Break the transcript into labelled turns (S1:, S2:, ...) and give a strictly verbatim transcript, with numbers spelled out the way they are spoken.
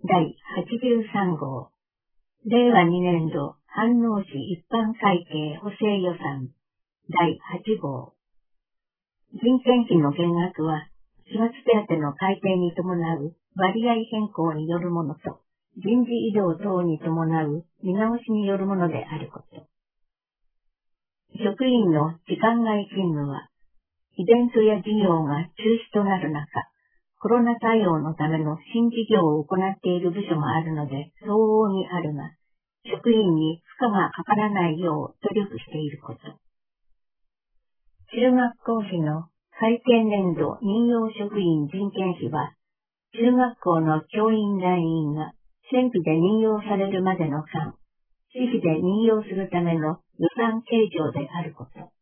S1: だいはちじゅうさんごう、れいわにねんど飯能市一般会計補正予算だいはちごう。人件費の減額は、始末手当の改定に伴う割合変更によるものと、人事異動等に伴う見直しによるものであること。職員の時間外勤務は、イベントや事業が中止となる中、コロナ対応のための新事業を行っている部署もあるので相応にあるが、職員に負荷がかからないよう努力していること。中学校費の会計年度任用職員人件費は、中学校の教員団員が戦費で任用されるまでの間、私費で任用するための予算計上であること。